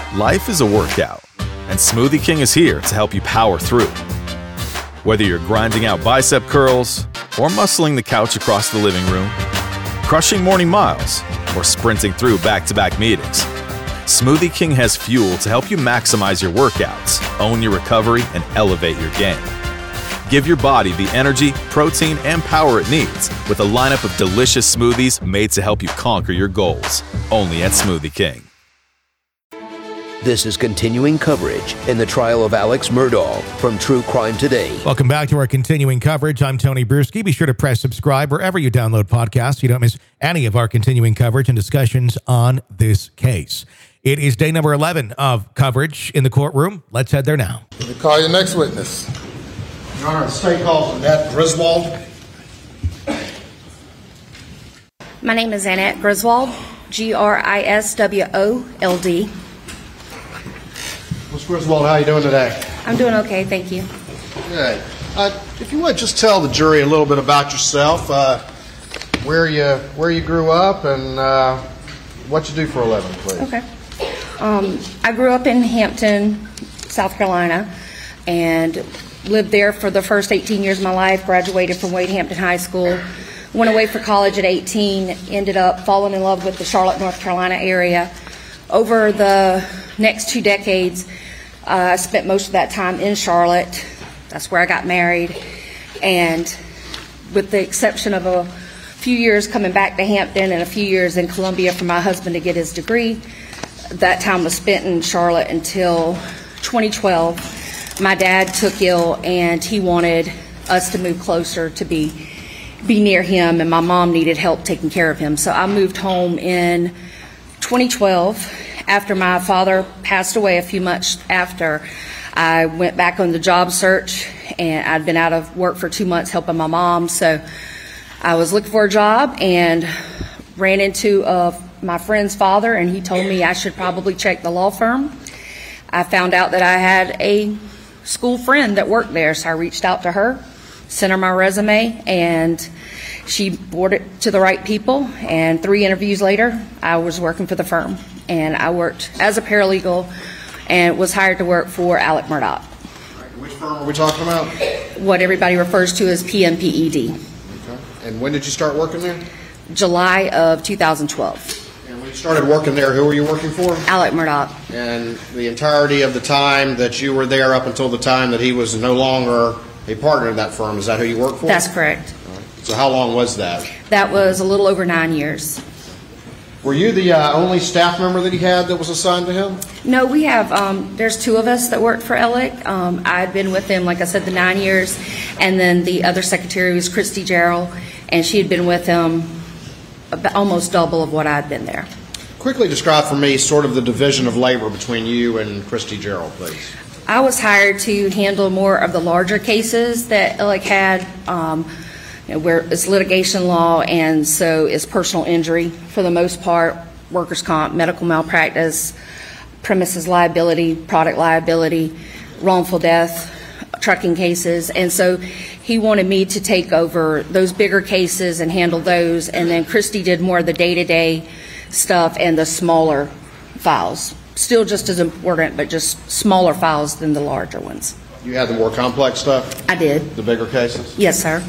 Life is a workout, and Smoothie King is here to help you power through. Whether you're grinding out bicep curls, or muscling the couch across the living room, crushing morning miles, or sprinting through back-to-back meetings, Smoothie King has fuel to help you maximize your workouts, own your recovery, and elevate your game. Give your body the energy, protein, and power it needs with a lineup of delicious smoothies made to help you conquer your goals. Only at Smoothie King. This is continuing coverage in the trial of Alex Murdaugh from True Crime Today. Welcome back to our continuing coverage. I'm Tony Bruschi. Be sure to press subscribe wherever you download podcasts so you don't miss any of our continuing coverage and discussions on this case. It is day number 11 of coverage in the courtroom. Let's head there now. We call your next witness. Your Honor, the state calls Annette Griswold. My name is Annette Griswold, Griswold. Ms. Griswold, how are you doing today? I'm doing okay, thank you. Good. If you would just tell the jury a little bit about yourself, where you grew up, and what you do for a living, please. Okay. I grew up in Hampton, South Carolina, and lived there for the first 18 years of my life. Graduated from Wade Hampton High School. Went away for college at 18. Ended up falling in love with the Charlotte, North Carolina area. Over the next 2 decades, I spent most of that time in Charlotte. That's where I got married. And with the exception of a few years coming back to Hampton and a few years in Columbia for my husband to get his degree, that time was spent in Charlotte until 2012. My dad took ill, and he wanted us to move closer to be near him, and my mom needed help taking care of him. So I moved home in 2012. After my father passed away a few months after, I went back on the job search, and I'd been out of work for 2 months helping my mom. So I was looking for a job and ran into my friend's father, and he told me I should probably check the law firm. I found out that I had a school friend that worked there, so I reached out to her, sent her my resume, and she forwarded it to the right people, and 3 interviews later, I was working for the firm. And I worked as a paralegal and was hired to work for Alec Murdaugh. Which firm are we talking about? What everybody refers to as PMPED. Okay. And when did you start working there? July of 2012. And when you started working there, who were you working for? Alec Murdaugh. And the entirety of the time that you were there up until the time that he was no longer a partner of that firm, is that who you worked for? That's correct. So how long was that? That was a little over 9 years. Were you the only staff member that he had that was assigned to him? No, we have, there's 2 of us that worked for Alec. I had been with him, like I said, the 9 years, and then the other secretary was Christy Gerald, and she had been with him about almost double of what I'd been there. Quickly describe for me sort of the division of labor between you and Christy Gerald, please. I was hired to handle more of the larger cases that Alec had, where it's litigation law, and so it's personal injury for the most part, workers' comp, medical malpractice, premises liability, product liability, wrongful death, trucking cases. And so he wanted me to take over those bigger cases and handle those, and then Christy did more of the day-to-day stuff and the smaller files. Still just as important, but just smaller files than the larger ones. You had the more complex stuff? I did. The bigger cases? Yes, sir.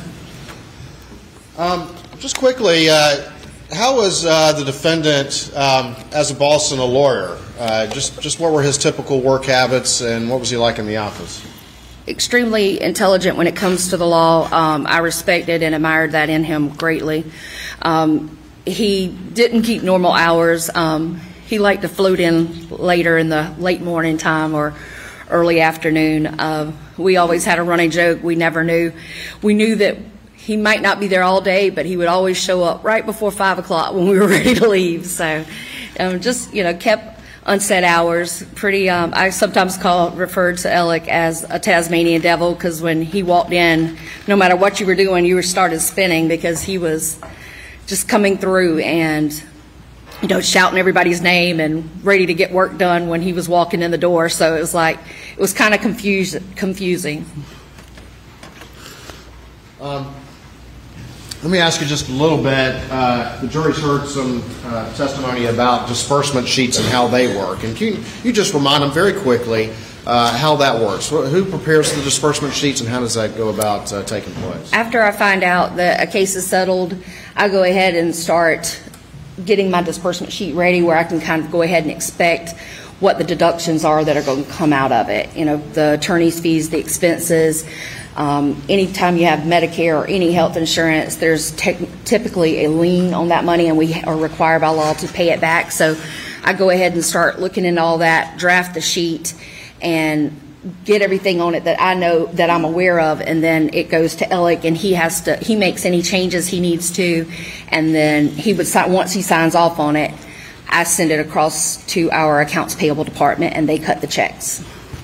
Just quickly, how was the defendant as a boss and a lawyer? Just what were his typical work habits, and what was he like in the office? Extremely intelligent when it comes to the law. I respected and admired that in him greatly. He didn't keep normal hours. He liked to float in later in the late morning time or early afternoon. We always had a running joke. We never knew. We knew that he might not be there all day, but he would always show up right before 5 o'clock when we were ready to leave. So just, kept unset hours. Pretty, I sometimes referred to Alec as a Tasmanian devil, because when he walked in, no matter what you were doing, you were started spinning, because he was just coming through and, shouting everybody's name and ready to get work done when he was walking in the door. So it was kind of confusing. Let me ask you just a little bit. The jury's heard some testimony about disbursement sheets and how they work. And can you just remind them very quickly how that works? Who prepares the disbursement sheets and how does that go about taking place? After I find out that a case is settled, I go ahead and start getting my disbursement sheet ready where I can kind of go ahead and expect what the deductions are that are going to come out of it. You know, the attorney's fees, the expenses. Anytime you have Medicare or any health insurance, there's typically a lien on that money, and we are required by law to pay it back. So I go ahead and start looking into all that, draft the sheet, and get everything on it that I know that I'm aware of, and then it goes to Alec, and he makes any changes he needs to, and then he would sign, once he signs off on it, I send it across to our accounts payable department, and they cut the checks.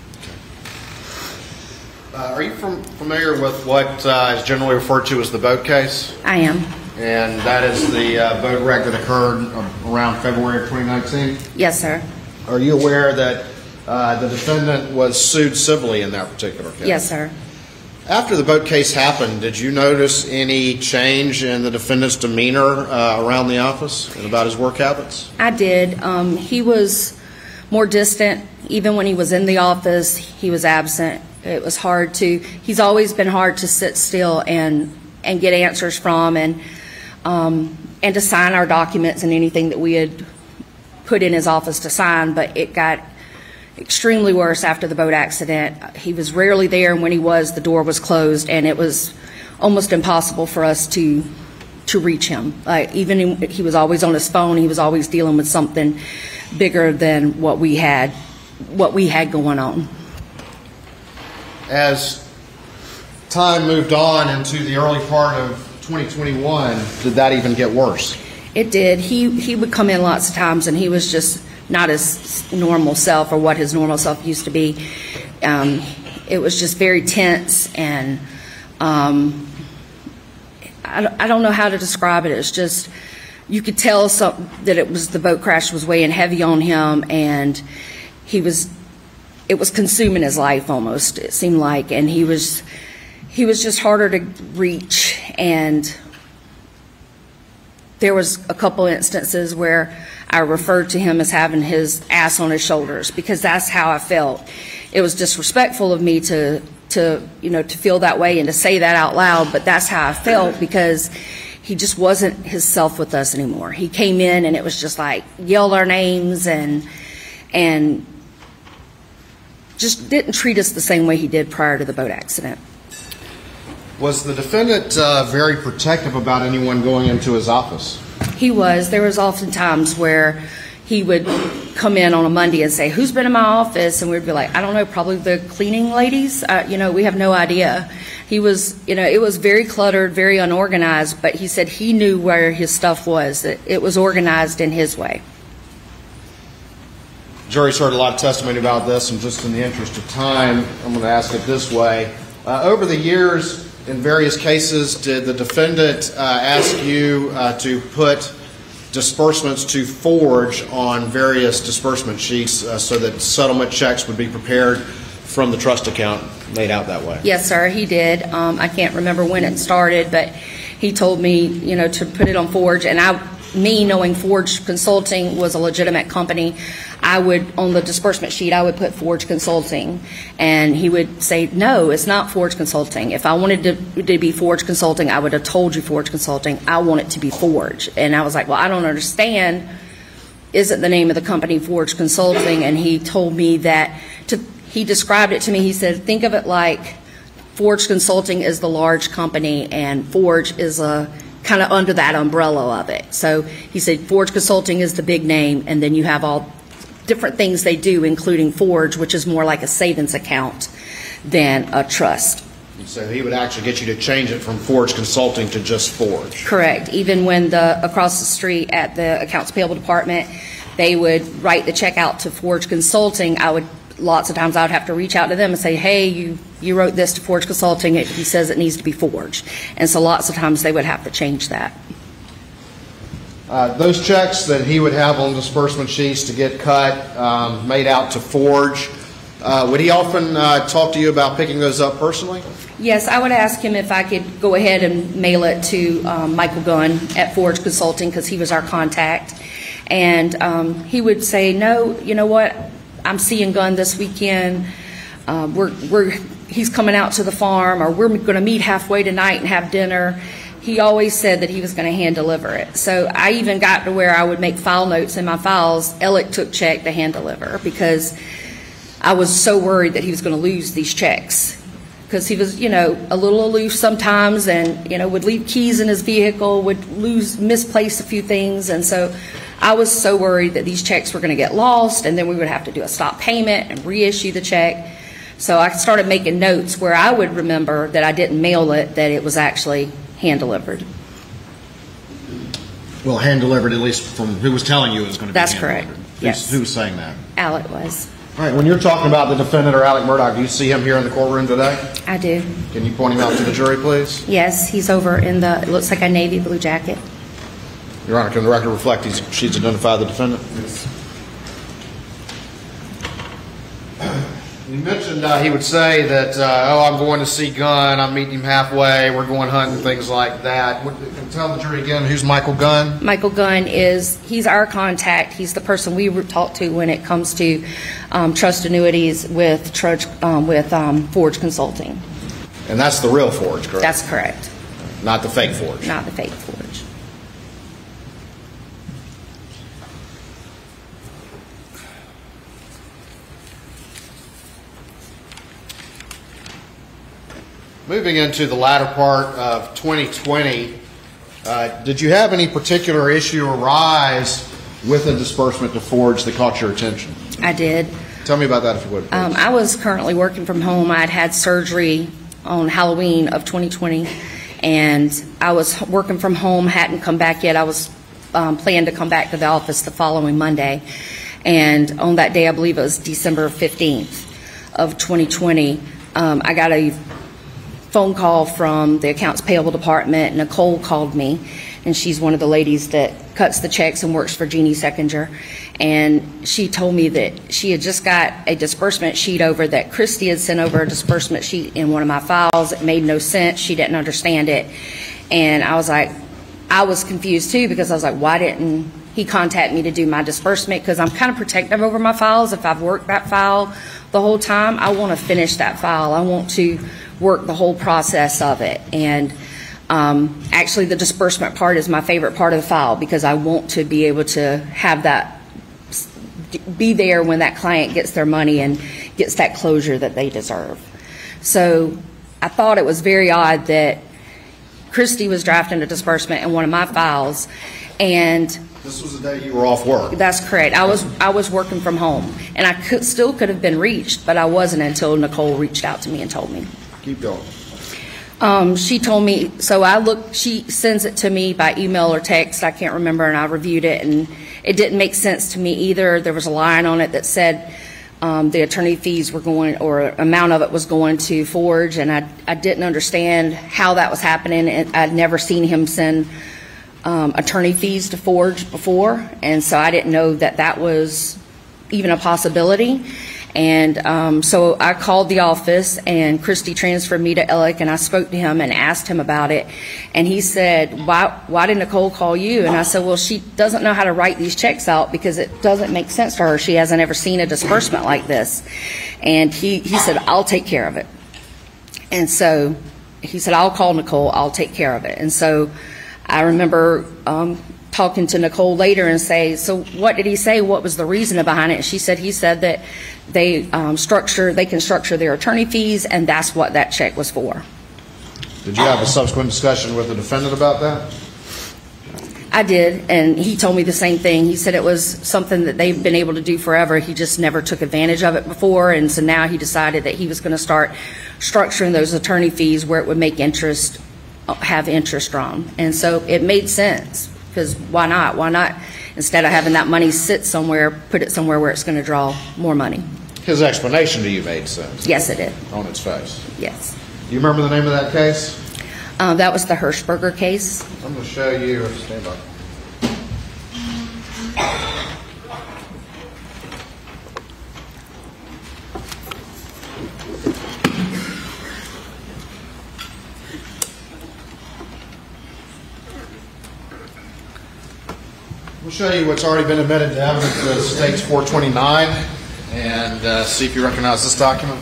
Are you familiar with what is generally referred to as the boat case? I am. And that is the boat wreck that occurred around February of 2019? Yes, sir. Are you aware that the defendant was sued civilly in that particular case? Yes, sir. After the boat case happened, did you notice any change in the defendant's demeanor around the office and about his work habits? I did. He was more distant. Even when he was in the office, he was absent. It was hard to, he's always been hard to sit still and get answers from and to sign our documents and anything that we had put in his office to sign, but it got extremely worse after the boat accident. He was rarely there, and when he was, the door was closed, and it was almost impossible for us to reach him. He was always on his phone. He was always dealing with something bigger than what we had going on. As time moved on into the early part of 2021, did that even get worse? It did. He would come in lots of times, and he was just not his normal self or what his normal self used to be. It was just very tense, and I don't know how to describe it. It's just, you could tell that it was the boat crash was weighing heavy on him, and it was consuming his life almost, it seemed like, and he was just harder to reach. And there was a couple instances where I referred to him as having his ass on his shoulders, because that's how I felt. It was disrespectful of me to feel that way and to say that out loud, but that's how I felt, because he just wasn't himself with us anymore. He came in and it was just like yelled our names and just didn't treat us the same way he did prior to the boat accident. Was the defendant very protective about anyone going into his office? He was. There was often times where he would come in on a Monday and say, "Who's been in my office?" And we'd be like, "I don't know, probably the cleaning ladies. We have no idea." He was, it was very cluttered, very unorganized, but he said he knew where his stuff was, that it was organized in his way. Jury's heard a lot of testimony about this, and just in the interest of time, I'm going to ask it this way. Over the years, in various cases, did the defendant ask you to put disbursements to Forge on various disbursement sheets so that settlement checks would be prepared from the trust account made out that way? Yes, sir, he did. I can't remember when it started, but he told me, to put it on Forge, and me knowing Forge Consulting was a legitimate company, I would, on the disbursement sheet, I would put Forge Consulting, and he would say, "No, it's not Forge Consulting. If I wanted to be Forge Consulting, I would have told you Forge Consulting. I want it to be Forge." And I was like, "Well, I don't understand. Isn't the name of the company Forge Consulting?" And he told me that, he described it to me, he said, "Think of it like Forge Consulting is the large company, and Forge is a kind of under that umbrella of it." So he said Forge Consulting is the big name, and then you have all different things they do, including Forge, which is more like a savings account than a trust. So he would actually get you to change it from Forge Consulting to just Forge? Correct. Even when across the street at the accounts payable department, they would write the check out to Forge Consulting, lots of times I would have to reach out to them and say, "Hey, you wrote this to Forge Consulting. He says it needs to be Forge." And so lots of times they would have to change that. Those checks that he would have on disbursement sheets to get cut, made out to Forge, would he often talk to you about picking those up personally? Yes, I would ask him if I could go ahead and mail it to Michael Gunn at Forge Consulting, because he was our contact. And he would say, no, you know what, I'm seeing Gunn this weekend. He's coming out to the farm, or we're going to meet halfway tonight and have dinner. He always said that he was going to hand deliver it. So I even got to where I would make file notes in my files, Alec took check to hand deliver, because I was so worried that he was going to lose these checks. Because he was, a little aloof sometimes, and, would leave keys in his vehicle, would misplace a few things. And so I was so worried that these checks were going to get lost, and then we would have to do a stop payment and reissue the check. So I started making notes where I would remember that I didn't mail it, that it was actually hand delivered. Well, hand delivered, at least from who was telling you it was going to be That's hand correct. delivered. Yes. Who was saying that? Alec was. All right, when you're talking about the defendant or Alec Murdaugh, do you see him here in the courtroom today? I do. Can you point him out to the jury, please? Yes, he's over in it looks like a navy blue jacket. Your Honor, can the record reflect she's identified the defendant? Yes. You mentioned he would say that, I'm going to see Gunn, I'm meeting him halfway, we're going hunting, things like that. Tell the jury again, who's Michael Gunn? Michael Gunn he's our contact. He's the person we talk to when it comes to trust annuities with Forge Consulting. And that's the real Forge, correct? That's correct. Not the fake Forge? Not the fake Forge. Moving into the latter part of 2020, did you have any particular issue arise with a disbursement to Forge that caught your attention? I did. Tell me about that, if you would, please. I was currently working from home. I'd had surgery on Halloween of 2020, and I was working from home, hadn't come back yet. I was planned to come back to the office the following Monday, and on that day, I believe it was December 15th of 2020, I got a phone call from the accounts payable department. Nicole called me, and she's one of the ladies that cuts the checks and works for Jeannie Seckinger. And she told me that she had just got a disbursement sheet over, that Christy had sent over a disbursement sheet in one of my files. It made no sense. She didn't understand it. And I was confused too, because I was like, why didn't he contact me to do my disbursement? Because I'm kind of protective over my files. If I've worked that file the whole time, I want to finish that file. I want to work the whole process of it. And actually the disbursement part is my favorite part of the file, because I want to be able to have that, be there when that client gets their money and gets that closure that they deserve. So I thought it was very odd that Christy was drafting a disbursement in one of my files, and this was the day you were off work. That's correct. I was working from home, and I still could have been reached, but I wasn't until Nicole reached out to me and told me. Keep going. She told me, so she sends it to me by email or text, I can't remember, and I reviewed it, and it didn't make sense to me either. There was a line on it that said the attorney fees were going, or amount of it was going to Forge, and I didn't understand how that was happening. I'd never seen him send attorney fees to Forge before, and so I didn't know that that was even a possibility. And so I called the office, and Christy transferred me to Alec, and I spoke to him and asked him about it. And he said, why did Nicole call you? And I said, well, she doesn't know how to write these checks out, because it doesn't make sense to her. She hasn't ever seen a disbursement like this. And he said, I'll take care of it. And so he said, I'll call Nicole, I'll take care of it. And so I remember talking to Nicole later and say, so what did he say? What was the reason behind it? And she said, he said that they can structure their attorney fees, and that's what that check was for. Did you have a subsequent discussion with the defendant about that? I did, and he told me the same thing. He said it was something that they've been able to do forever. He just never took advantage of it before, and so now he decided that he was going to start structuring those attorney fees where it would make have interest drawn. And so it made sense, because why not? Why not, instead of having that money sit somewhere, put it somewhere where it's going to draw more money? His explanation to you made sense. Yes, it did. On its face. Yes. Do you remember the name of that case? That was the Hirschberger case. I'm going to show you. Stand by. show you what's already been admitted to evidence as States 429 and see if you recognize this document.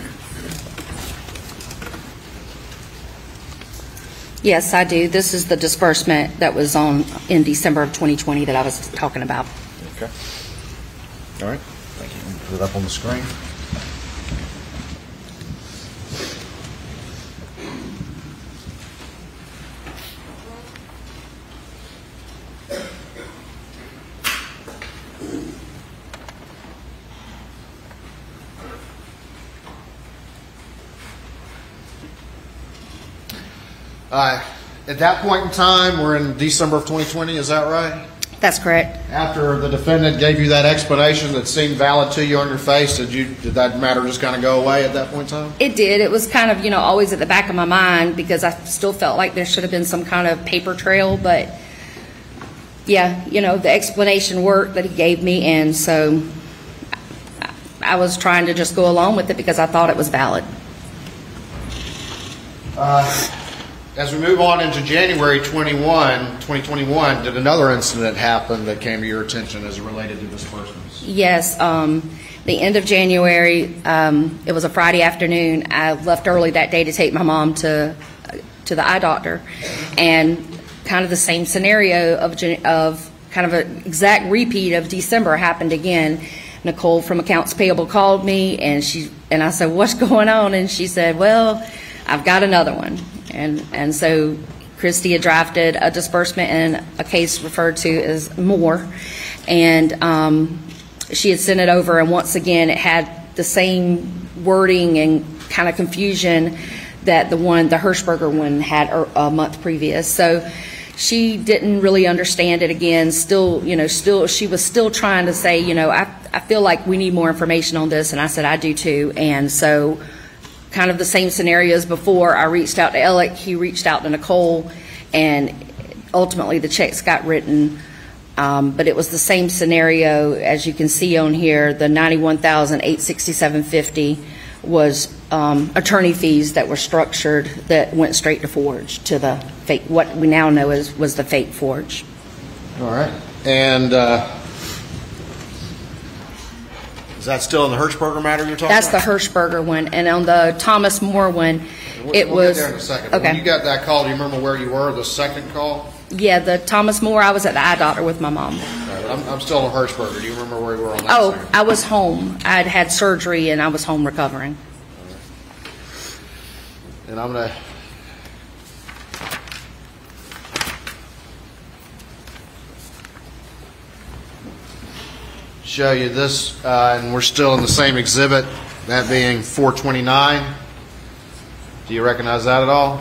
Yes, I do. This is the disbursement that was in December of 2020 that I was talking about. Okay. All right. Thank you. Put it up on the screen. At that point in time, we're in December of 2020, is that right? That's correct. After the defendant gave you that explanation that seemed valid to you on your face, did that matter just kind of go away at that point in time? It did. It was kind of, always at the back of my mind because I still felt like there should have been some kind of paper trail, but yeah, the explanation worked that he gave me, and so I was trying to just go along with it because I thought it was valid. As we move on into January 2021, did another incident happen that came to your attention as it related to disbursements? Yes. The end of January, it was a Friday afternoon. I left early that day to take my mom to the eye doctor, and kind of the same scenario of kind of an exact repeat of December happened again. Nicole from Accounts Payable called me, and I said, "What's going on?" And she said, "Well, I've got another one." And so Christy had drafted a disbursement in a case referred to as Moore, and she had sent it over, and once again it had the same wording and kind of confusion that the Hirschberger one had a month previous. So she didn't really understand it again. Still she was still trying to say, I feel like we need more information on this, and I said I do too. And so kind of the same scenario as before. I reached out to Alec, he reached out to Nicole, and ultimately the checks got written. But it was the same scenario as you can see on here. The $91,867.50 was attorney fees that were structured that went straight to Forge, to the fake, what we now know was the fake Forge. All right. And is that still in the Hirschberger matter you're talking That's about? the Hirschberger one. And on the Thomas More one, we'll it was... get there in a second. Okay. When you got that call, do you remember where you were, the second call? Yeah, the Thomas More, I was at the eye doctor with my mom. Right, I'm still on Hirschberger. Do you remember where you were on that? Oh, second? I was home. I had surgery, and I was home recovering. And I'm going to... show you this, and we're still in the same exhibit, that being 429. Do you recognize that at all?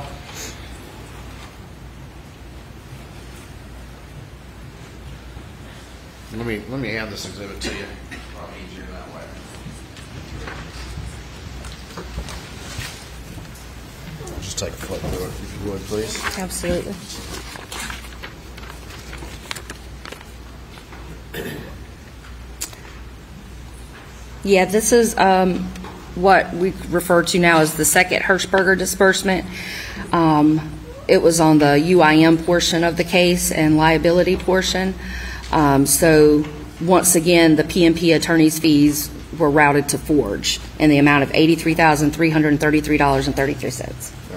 Let me hand this exhibit to you. Probably easier that way. Just take a flip through it, if you would, please. Absolutely. Yeah, this is what we refer to now as the second Hirschberger disbursement. It was on the UIM portion of the case and liability portion. So once again, the PMP attorney's fees were routed to Forge in the amount of $83,333.33. All right, thank you.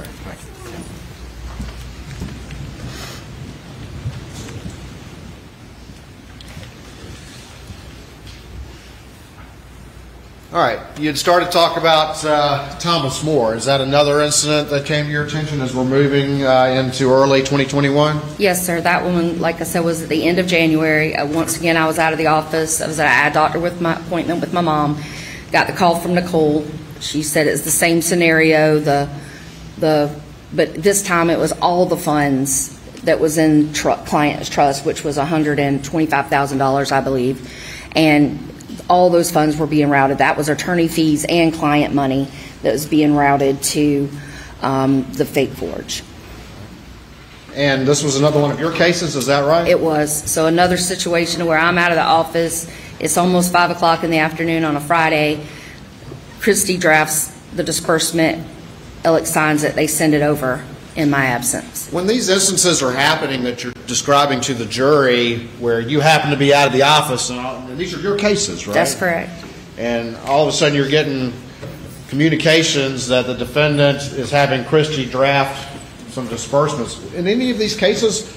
All right, you had started to talk about Thomas More. Is that another incident that came to your attention as we're moving into early 2021? Yes, sir. That one, like I said, was at the end of January. Once again, I was out of the office. I was at an eye doctor with my appointment with my mom. Got the call from Nicole. She said it's the same scenario. But this time it was all the funds that was in client's trust, which was $125,000, I believe, and all those funds were being routed. That was attorney fees and client money that was being routed to the fake Forge. And this was another one of your cases, is that right? It was. So another situation where I'm out of the office. It's almost 5 o'clock in the afternoon on a Friday. Christy drafts the disbursement. Alex signs it. They send it over in my absence. When these instances are happening that you're describing to the jury where you happen to be out of the office, and these are your cases, right? That's correct. And all of a sudden you're getting communications that the defendant is having Christie draft some disbursements. In any of these cases,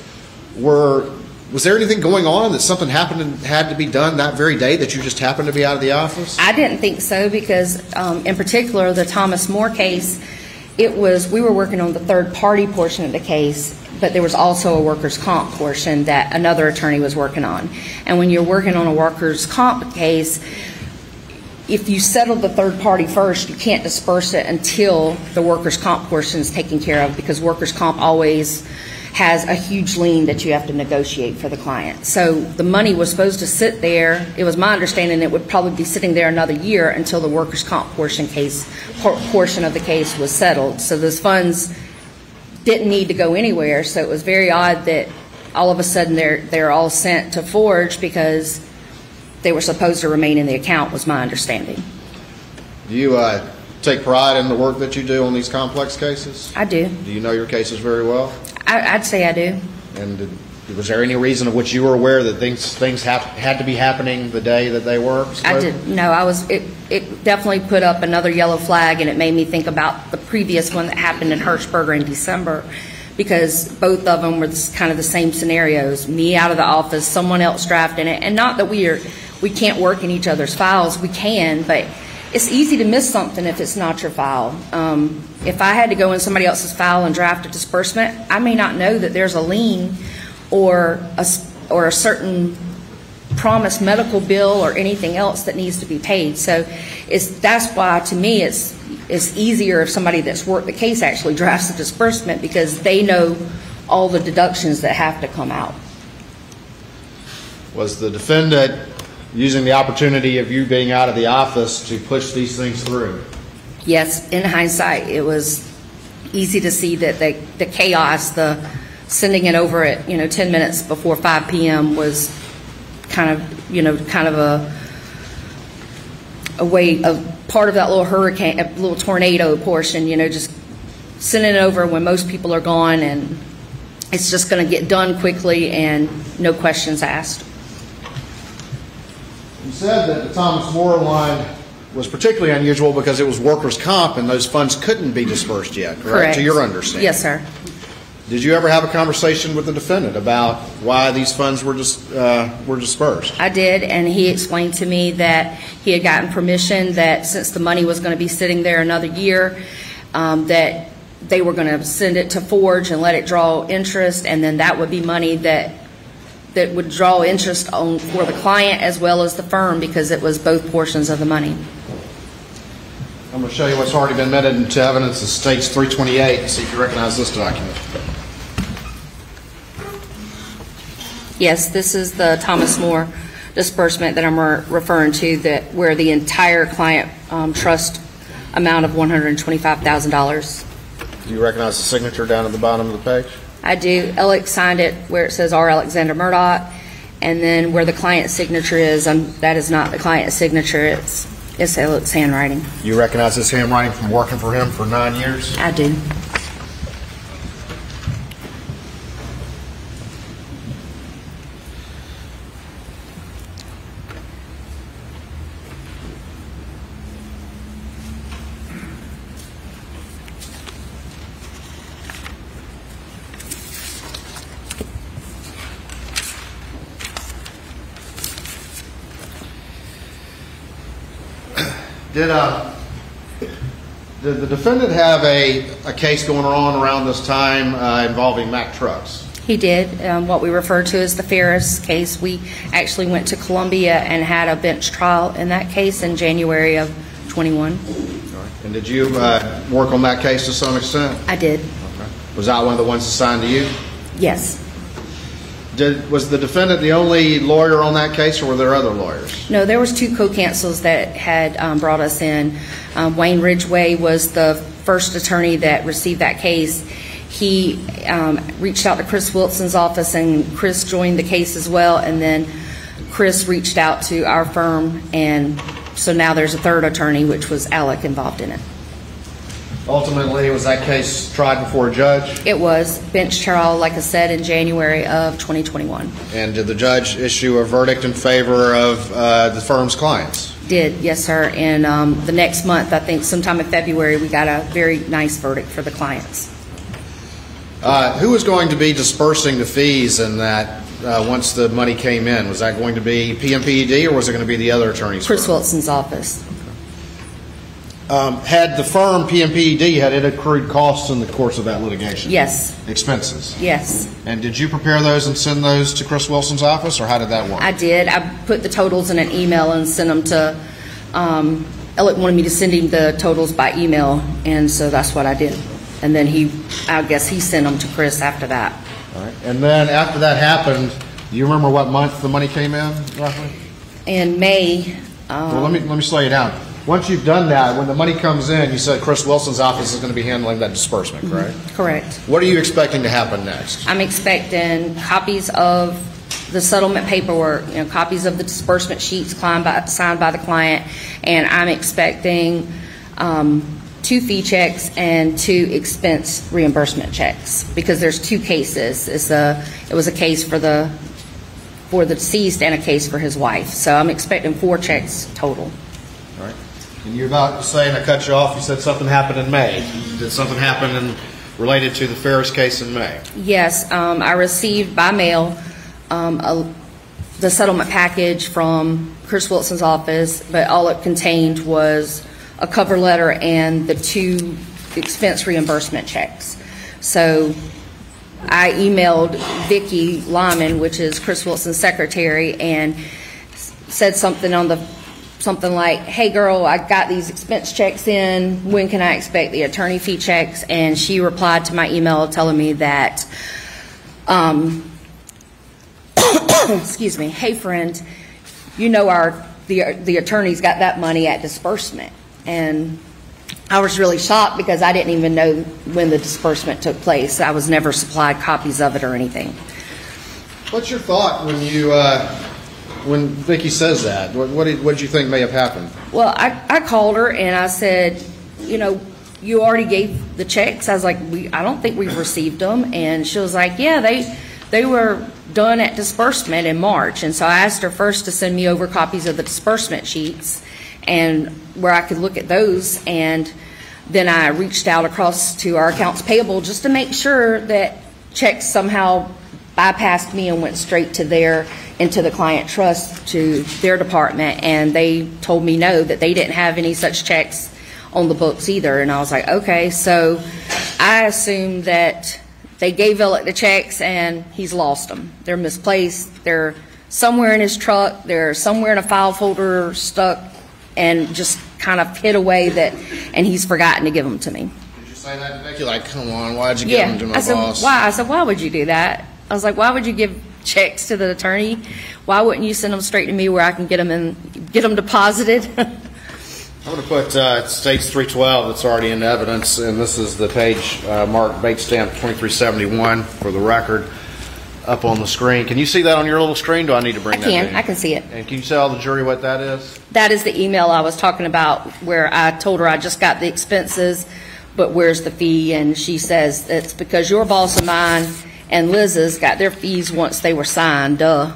was there anything going on that something happened and had to be done that very day that you just happened to be out of the office? I didn't think so because, in particular, the Thomas Moore case, we were working on the third-party portion of the case, but there was also a workers' comp portion that another attorney was working on. And when you're working on a workers' comp case, if you settle the third party first, you can't disperse it until the workers' comp portion is taken care of, because workers' comp always has a huge lien that you have to negotiate for the client. So the money was supposed to sit there. It was my understanding it would probably be sitting there another year until the workers' comp portion of the case was settled. So those funds didn't need to go anywhere. So it was very odd that all of a sudden they're all sent to Forge because they were supposed to remain in the account, was my understanding. Do you take pride in the work that you do on these complex cases? I do. Do you know your cases very well? I'd say I do. And was there any reason of which you were aware that things had to be happening the day that they were? I did. No, it definitely put up another yellow flag, and it made me think about the previous one that happened in Hirschberger in December, because both of them were kind of the same scenarios. Me out of the office, someone else drafting it, and not that we can't work in each other's files. We can, but it's easy to miss something if it's not your file. If I had to go in somebody else's file and draft a disbursement, I may not know that there's a lien or a certain promised medical bill or anything else that needs to be paid. So that's why, to me, it's easier if somebody that's worked the case actually drafts the disbursement, because they know all the deductions that have to come out. Was the defendant using the opportunity of you being out of the office to push these things through? Yes, in hindsight, it was easy to see that the chaos, the sending it over at 10 minutes before 5 p.m. was kind of a way of part of that little hurricane, a little tornado portion. Just sending it over when most people are gone, and it's just going to get done quickly and no questions asked. You said that the Thomas Moore line was particularly unusual because it was workers' comp and those funds couldn't be dispersed yet, correct? To your understanding? Yes, sir. Did you ever have a conversation with the defendant about why these funds were dispersed? I did, and he explained to me that he had gotten permission that since the money was going to be sitting there another year, that they were going to send it to Forge and let it draw interest, and then that would be money that would draw interest for the client as well as the firm, because it was both portions of the money. I'm going to show you what's already been admitted into evidence. It states 328, and see if you recognize this document. Yes, this is the Thomas Moore disbursement that I'm referring to, where the entire client trust amount of $125,000. Do you recognize the signature down at the bottom of the page? I do. Alex signed it where it says R. Alexander Murdoch, and then where the client's signature is, that is not the client's signature. It's Alex handwriting. You recognize this handwriting from working for him for 9 years? I do. Did the defendant have a case going on around this time involving Mack Trucks? He did. What we refer to as the Ferris case. We actually went to Columbia and had a bench trial in that case in January of 21. And did you work on that case to some extent? I did. Okay. Was that one of the ones assigned to you? Yes. Was the defendant the only lawyer on that case, or were there other lawyers? No, there was two co-counsels that had brought us in. Wayne Ridgway was the first attorney that received that case. He reached out to Chris Wilson's office, and Chris joined the case as well, and then Chris reached out to our firm, and so now there's a third attorney, which was Alec, involved in it. Ultimately, was that case tried before a judge? It was bench trial, like I said, in January of 2021. And did the judge issue a verdict in favor of the firm's clients? Did, yes, sir. And the next month, I think sometime in February, we got a very nice verdict for the clients. Who was going to be dispersing the fees in that once the money came in? Was that going to be PMPED or was it going to be the other attorney's Chris firm? Wilson's office. Had the firm PMPED, had it accrued costs in the course of that litigation? Yes. Expenses? Yes, And did you prepare those and send those to Chris Wilson's office, or how did that work? I did. I put the totals in an email and sent them to, Elliot wanted me to send him the totals by email, and so that's what I did. And then I guess he sent them to Chris after that. All right. And then after that happened, do you remember what month the money came in, roughly? In May. Well, let me slow you down. Once you've done that, when the money comes in, you said Chris Wilson's office is going to be handling that disbursement, correct? Correct. What are you expecting to happen next? I'm expecting copies of the settlement paperwork, copies of the disbursement sheets signed by the client, and I'm expecting 2 fee checks and 2 expense reimbursement checks, because there's 2 cases. It was a case for the deceased and a case for his wife. So I'm expecting 4 checks total. All right. And you're about to say, and I cut you off, you said something happened in May. Did something happen related to the Ferris case in May? Yes, I received by mail the settlement package from Chris Wilson's office, but all it contained was a cover letter and the 2 expense reimbursement checks. So I emailed Vicki Lyman, which is Chris Wilson's secretary, and said something like, "Hey girl, I got these expense checks in. When can I expect the attorney fee checks?" And she replied to my email telling me that, excuse me, "Hey friend, the attorney's got that money at disbursement." And I was really shocked because I didn't even know when the disbursement took place. I was never supplied copies of it or anything. What's your thought when Vicki says that? What did you think may have happened? Well, I called her and I said, you already gave the checks. I was like, I don't think we've received them. And she was like, yeah, they were done at disbursement in March. And so I asked her first to send me over copies of the disbursement sheets and where I could look at those. And then I reached out across to our accounts payable just to make sure that checks somehow bypassed me and went straight to into the client trust, to their department. And they told me no, that they didn't have any such checks on the books either. And I was like, okay. So I assumed that they gave Elliot the checks and he's lost them. They're misplaced. They're somewhere in his truck. They're somewhere in a file folder stuck and just kind of hid away and he's forgotten to give them to me. Did you say that to Vicki? Like, come on, why'd you give them to my boss? Why? I said, why would you do that? I was like, why would you give checks to the attorney? Why wouldn't you send them straight to me where I can get them deposited? I'm going to put States 312 that's already in evidence, and this is the page marked Bate Stamp 2371 for the record up on the screen. Can you see that on your little screen? Do I need to bring that in? I can see it. And can you tell the jury what that is? That is the email I was talking about where I told her I just got the expenses, but where's the fee? And she says it's because your boss and mine and Liz's got their fees once they were signed. Duh.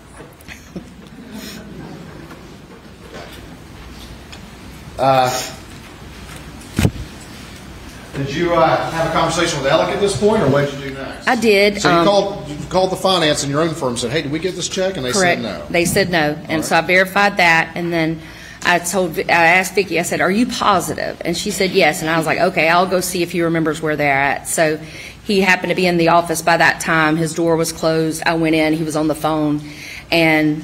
Did you have a conversation with Alec at this point, or what did you do next? I did. So you called the finance in your own firm and said, hey, did we get this check? And they Correct. said no. They said no. And so I verified that, and then I asked Vicki, I said, are you positive? And she said yes. And I was like, okay, I'll go see if he remembers where they're at. So he happened to be in the office by that time. His door was closed. I went in. He was on the phone. And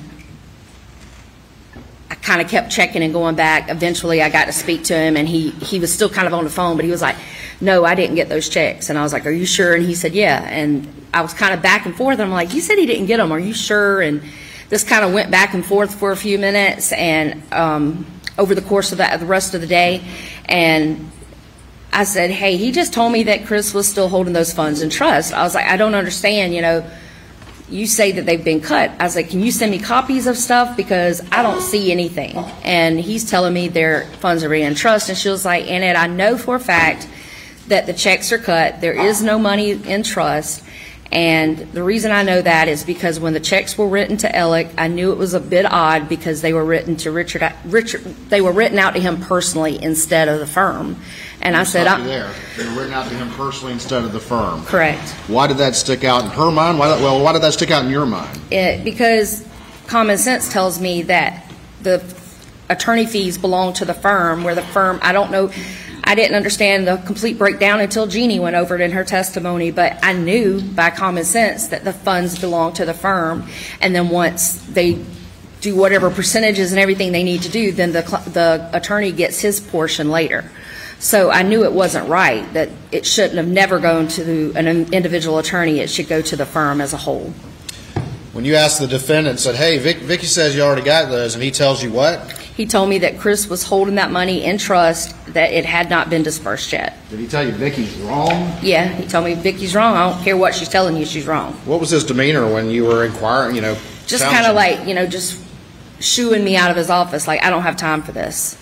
I kind of kept checking and going back. Eventually, I got to speak to him, and he was still kind of on the phone, but he was like, no, I didn't get those checks. And I was like, are you sure? And he said, yeah. And I was kind of back and forth. And I'm like, he said he didn't get them. Are you sure? And this kind of went back and forth for a few minutes, and over the course of the rest of the day. And I said, hey, he just told me that Chris was still holding those funds in trust. I was like, I don't understand, you say that they've been cut. I was like, can you send me copies of stuff? Because I don't see anything. And he's telling me their funds are in trust. And she was like, Annette, I know for a fact that the checks are cut. There is no money in trust. And the reason I know that is because when the checks were written to Alec, I knew it was a bit odd because they were written to Richard. They were written out to him personally instead of the firm. And I said, they were written out to him personally instead of the firm. Correct. Why did that stick out in her mind? Why did that stick out in your mind? Because common sense tells me that the attorney fees belong to the firm, where the firm, I don't know, I didn't understand the complete breakdown until Jeannie went over it in her testimony, but I knew by common sense that the funds belong to the firm, and then once they do whatever percentages and everything they need to do, then the attorney gets his portion later. So I knew it wasn't right, that it shouldn't have never gone to an individual attorney. It should go to the firm as a whole. When you asked the defendant, said, hey, Vicky says you already got those, and he tells you what? He told me that Chris was holding that money in trust, that it had not been dispersed yet. Did he tell you Vicky's wrong? Yeah, he told me Vicky's wrong. I don't care what she's telling you, she's wrong. What was his demeanor when you were inquiring, Just kind of like, just shooing me out of his office, like, I don't have time for this.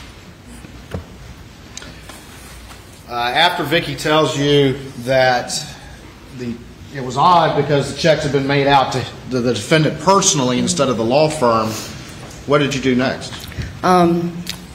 After Vicky tells you that it was odd because the checks had been made out to the defendant personally instead of the law firm, what did you do next? I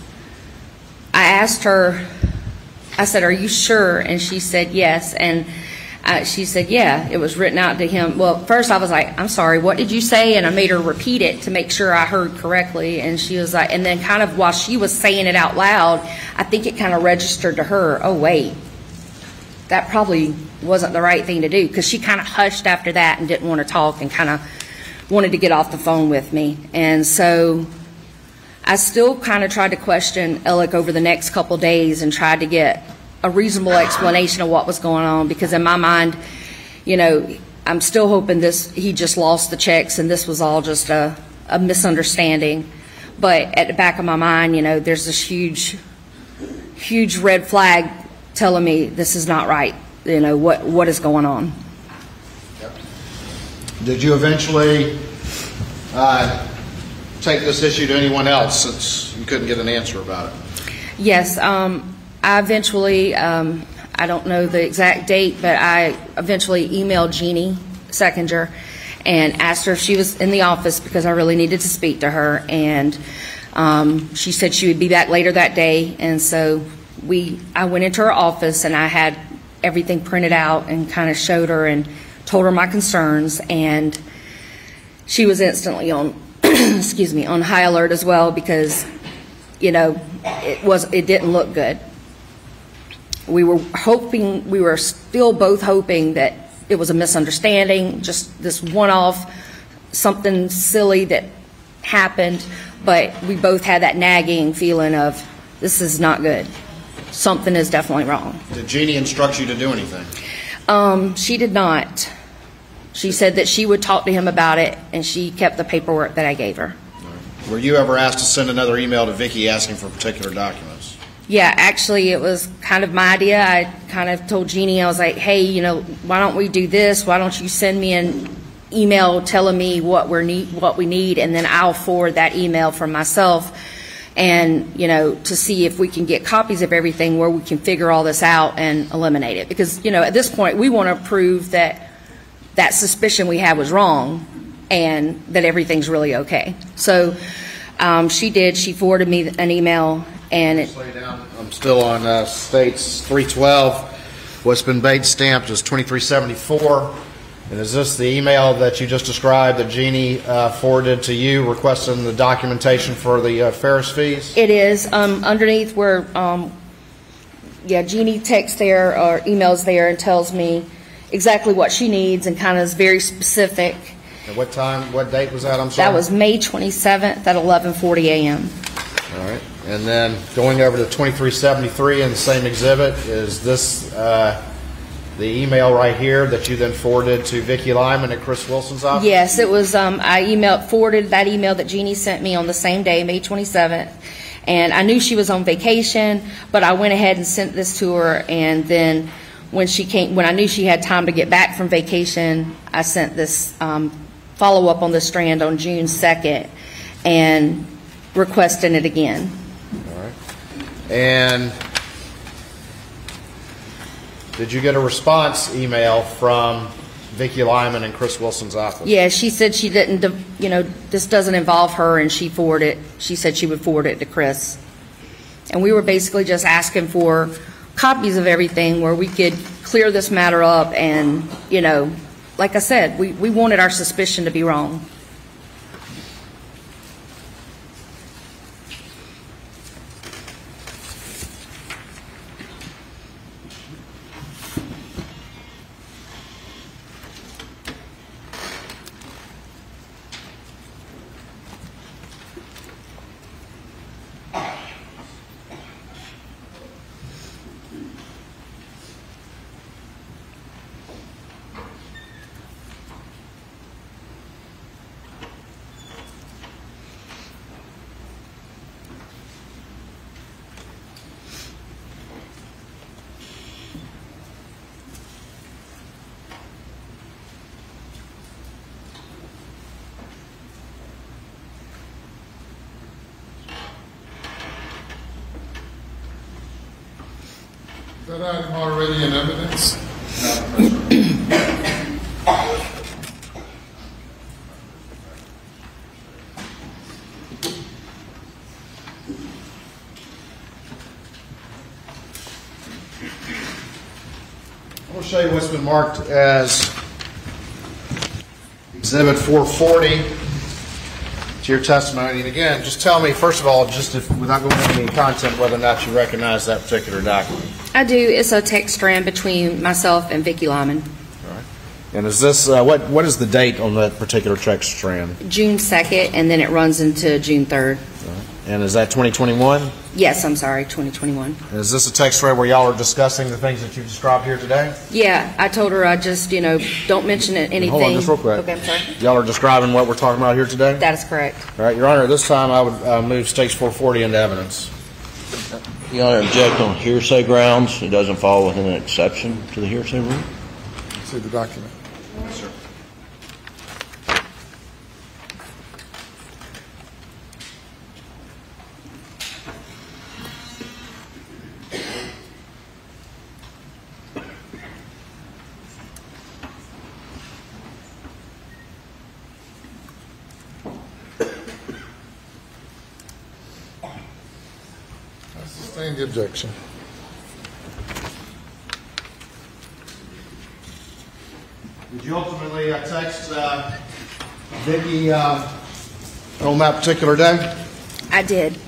asked her, I said, are you sure? And she said yes. And she said, yeah, it was written out to him. Well, first I was like, I'm sorry, what did you say? And I made her repeat it to make sure I heard correctly. And she was like, and then kind of while she was saying it out loud, I think it kind of registered to her, oh, wait, that probably wasn't the right thing to do, because she kind of hushed after that and didn't want to talk and kind of wanted to get off the phone with me. And so I still kind of tried to question Alec over the next couple of days and tried to get a reasonable explanation of what was going on, because in my mind, I'm still hoping he just lost the checks and this was all just a misunderstanding. But at the back of my mind, there's this huge red flag telling me this is not right. What is going on? Did you eventually take this issue to anyone else since you couldn't get an answer about it? Yes. I eventually, I don't know the exact date, but I eventually emailed Jeannie Seckinger and asked her if she was in the office because I really needed to speak to her. And she said she would be back later that day. And so I went into her office and I had everything printed out and kind of showed her and told her my concerns. And she was instantly on, on high alert as well, because, it didn't look good. We were still both hoping that it was a misunderstanding, just this one-off, something silly that happened, but we both had that nagging feeling of, this is not good. Something is definitely wrong. Did Jeannie instruct you to do anything? She did not. She said that she would talk to him about it, and she kept the paperwork that I gave her. Were you ever asked to send another email to Vicky asking for particular documents? Yeah, actually, it was kind of my idea. I kind of told Jeannie, I was like, hey, why don't we do this? Why don't you send me an email telling me what we need, and then I'll forward that email from myself, and, to see if we can get copies of everything where we can figure all this out and eliminate it. Because, at this point, we want to prove that suspicion we had was wrong and that everyththing's really okay. So she did. She forwarded me an email. And I'm still on States 312. What's been bait stamped is 2374. And is this the email that you just described that Jeannie forwarded to you requesting the documentation for the Ferris fees? It is. Underneath where, Jeannie texts there or emails there and tells me exactly what she needs and kind of is very specific. At what time, what date was that? I'm sorry. That was May 27th at 11:40 a.m. All right. And then going over to 2373 in the same exhibit, is this the email right here that you then forwarded to Vicki Lyman at Chris Wilson's office? Yes, it was. I forwarded that email that Jeannie sent me on the same day, May 27th. And I knew she was on vacation, but I went ahead and sent this to her. And then when I knew she had time to get back from vacation, I sent this follow-up on the Strand on June 2nd and requesting it again. All right. And did you get a response email from Vicki Lyman and Chris Wilson's office? Yeah, she said she didn't, this doesn't involve her, and she said she would forward it to Chris. And we were basically just asking for copies of everything where we could clear this matter up, and, like I said, we wanted our suspicion to be wrong. Is that item already in evidence? I'm going to show you what's been marked as Exhibit 440 to your testimony. And again, just tell me, first of all, without going into any content, whether or not you recognize that particular document. I do. It's a text strand between myself and Vicki Lyman. All right. And is this, what is the date on that particular text strand? June 2nd, and then it runs into June 3rd. All right. And is that 2021? Yes, I'm sorry, 2021. And is this a text thread where y'all are discussing the things that you've described here today? Yeah, I told her I just, don't mention anything. Hold on just real quick. Okay, I'm sorry. Y'all are describing what we're talking about here today? That is correct. All right, Your Honor, this time I would move Stakes 440 into evidence. Your Honor, object on hearsay grounds. It doesn't fall within an exception to the hearsay rule. See the document. Yes, sir. I sustain the objection. Did you ultimately text Vicki on that particular day? I did.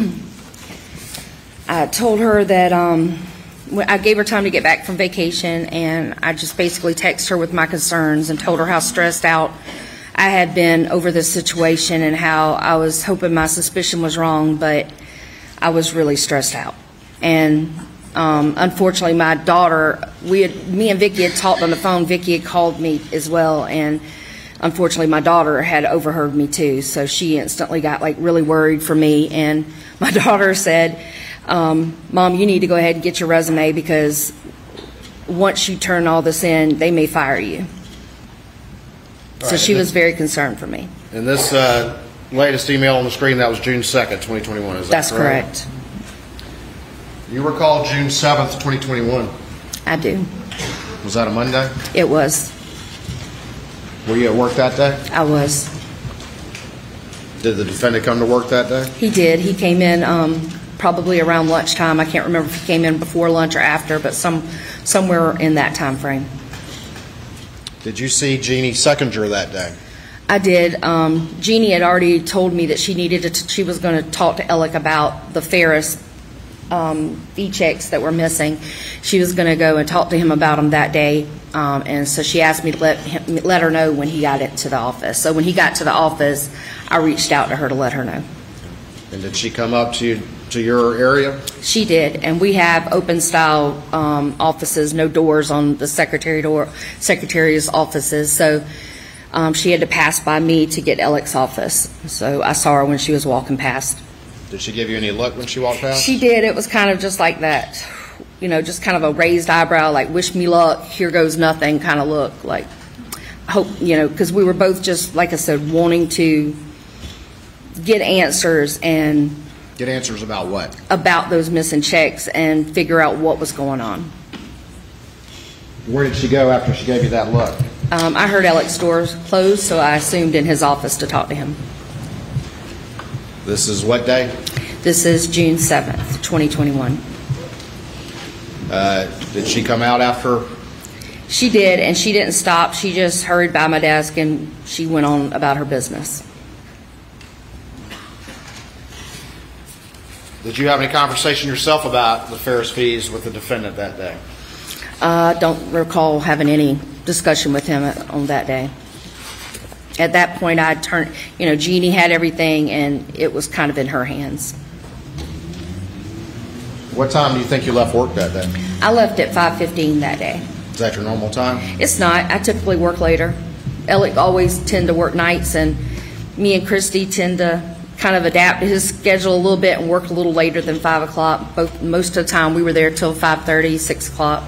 I told her that I gave her time to get back from vacation, and I just basically texted her with my concerns and told her how stressed out I had been over this situation and how I was hoping my suspicion was wrong, but I was really stressed out. And unfortunately, my daughter, me and Vicki had talked on the phone. Vicki had called me as well, and unfortunately, my daughter had overheard me too. So she instantly got really worried for me. And my daughter said, "Mom, you need to go ahead and get your resume because once you turn all this in, they may fire you." So she was very concerned for me. And this latest email on the screen, that was June 2nd, 2021, is that That's correct? You recall June 7th, 2021. I do. Was that a Monday? It was. Were you at work that day? I was. Did the defendant come to work that day? He did. He came in probably around lunchtime. I can't remember if he came in before lunch or after, but somewhere in that time frame. Did you see Jeannie Seckinger that day? I did. Jeannie had already told me that she was going to talk to Alec about the Ferris fee checks that were missing. She was going to go and talk to him about them that day, and so she asked me to let her know when he got into the office. So when he got to the office, I reached out to her to let her know. And did she come up to your area? She did, and we have open style offices, no doors on the secretary's offices. So she had to pass by me to get Alec's office. So I saw her when she was walking past. Did she give you any look when she walked past? She did. It was kind of just like that. just kind of a raised eyebrow, like, wish me luck, here goes nothing kind of look. Like, I hope, because we were both just, like I said, wanting to get answers and... Get answers about what? About those missing checks and figure out what was going on. Where did she go after she gave you that look? I heard Alec's doors closed, so I assumed in his office to talk to him. This is what day? This is June 7th, 2021. Did she come out after? She did, and she didn't stop. She just hurried by my desk, and she went on about her business. Did you have any conversation yourself about the Ferris fees with the defendant that day? I don't recall having any discussion with him on that day. At that point, I turned, Jeannie had everything, and it was kind of in her hands. What time do you think you left work that day? I left at 5:15 that day. Is that your normal time? It's not. I typically work later. Alec always tend to work nights, and me and Christy tend to kind of adapt to his schedule a little bit and work a little later than 5 o'clock. Most of the time, we were there till 5:30, 6 o'clock.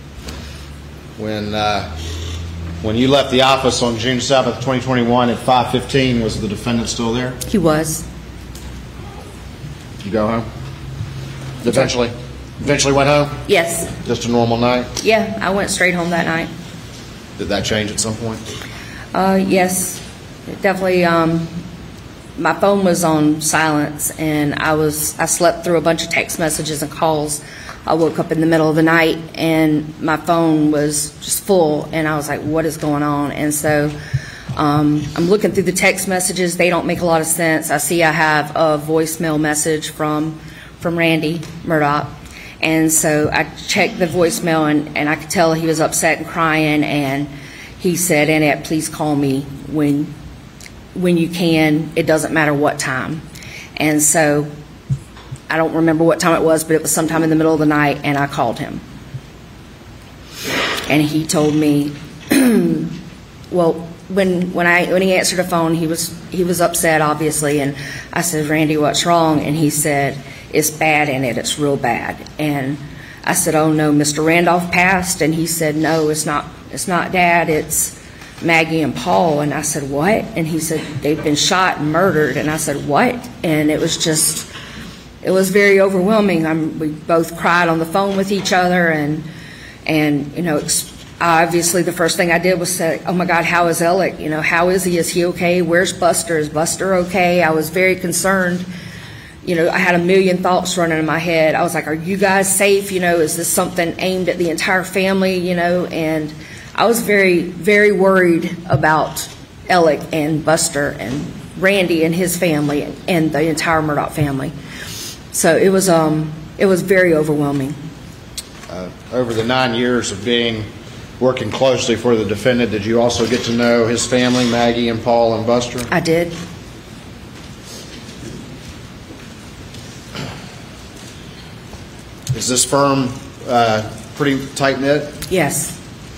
When you left the office on June 7th, 2021 at 5:15, was the defendant still there? He was. Did you go home? Eventually went home? Yes. Just a normal night? Yeah, I went straight home that night. Did that change at some point? Yes, it definitely. My phone was on silence, and I slept through a bunch of text messages and calls. I woke up in the middle of the night, and my phone was just full, and I was like, what is going on? And so I'm looking through the text messages. They don't make a lot of sense. I see I have a voicemail message from Randy Murdaugh, and so I checked the voicemail, and I could tell he was upset and crying, and he said, Annette, please call me when you can. It doesn't matter what time. And so I don't remember what time it was, but it was sometime in the middle of the night, and I called him. And he told me, well, when he answered the phone, he was upset, obviously, and I said, Randy, what's wrong? And he said, it's bad, Annette, it's real bad. And I said, oh no, Mr. Randolph passed? And he said, no, it's not Dad, it's Maggie and Paul. And I said, what? And he said, they've been shot and murdered. And I said, what? And it was very overwhelming. We both cried on the phone with each other, and obviously the first thing I did was say, oh my God, how is Alec? How is he? Is he okay? Where's Buster? Is Buster okay? I was very concerned. I had a million thoughts running in my head. I was like, are you guys safe? Is this something aimed at the entire family? And I was very, very worried about Alec and Buster and Randy and his family and the entire Murdaugh family. So it was very overwhelming. Over the 9 years of working closely for the defendant, did you also get to know his family, Maggie and Paul and Buster? I did. Is this firm pretty tight-knit? Yes.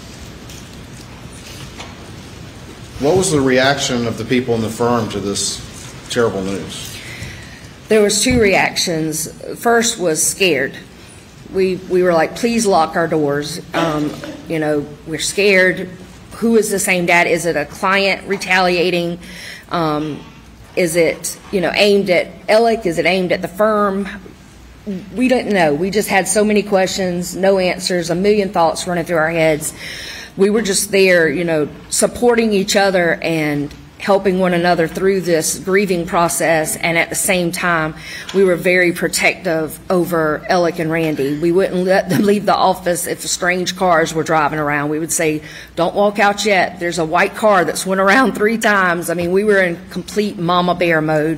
What was the reaction of the people in the firm to this terrible news? There was two reactions. First was scared. We were like, please lock our doors. We're scared. Who is this aimed at? Is it a client retaliating? Is it, aimed at Alec? Is it aimed at the firm? We didn't know. We just had so many questions, no answers, a million thoughts running through our heads. We were just there, supporting each other and helping one another through this grieving process, and at the same time, we were very protective over Alec and Randy. We wouldn't let them leave the office if strange cars were driving around. We would say, don't walk out yet. There's a white car that's went around 3 times. I mean, we were in complete mama bear mode.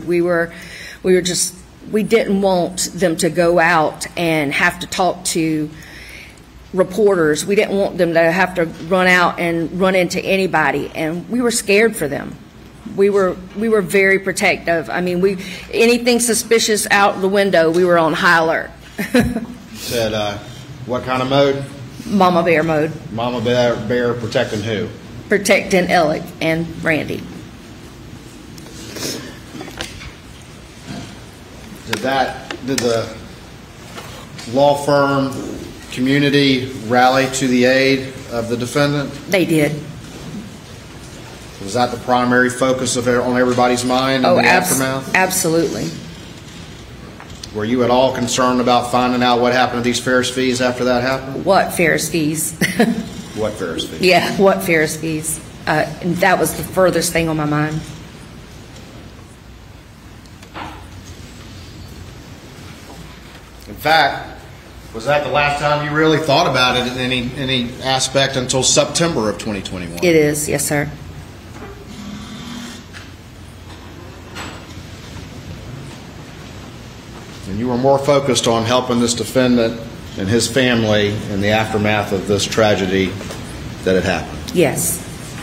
We didn't want them to go out and have to talk to reporters. We didn't want them to have to run out and run into anybody, and we were scared for them. We were very protective. I mean, anything suspicious out the window, we were on high alert. You said what kind of mode? Mama bear mode. Mama bear protecting who? Protecting Alec and Randy. Did the law firm community rally to the aid of the defendant? They did. Was that the primary focus on everybody's mind in the aftermath? Absolutely. Were you at all concerned about finding out what happened to these Ferris fees after that happened? What Ferris fees? What Ferris fees? Yeah, what Ferris fees? And that was the furthest thing on my mind. In fact, was that the last time you really thought about it in any aspect until September of 2021? It is, yes, sir. And you were more focused on helping this defendant and his family in the aftermath of this tragedy that had happened? Yes.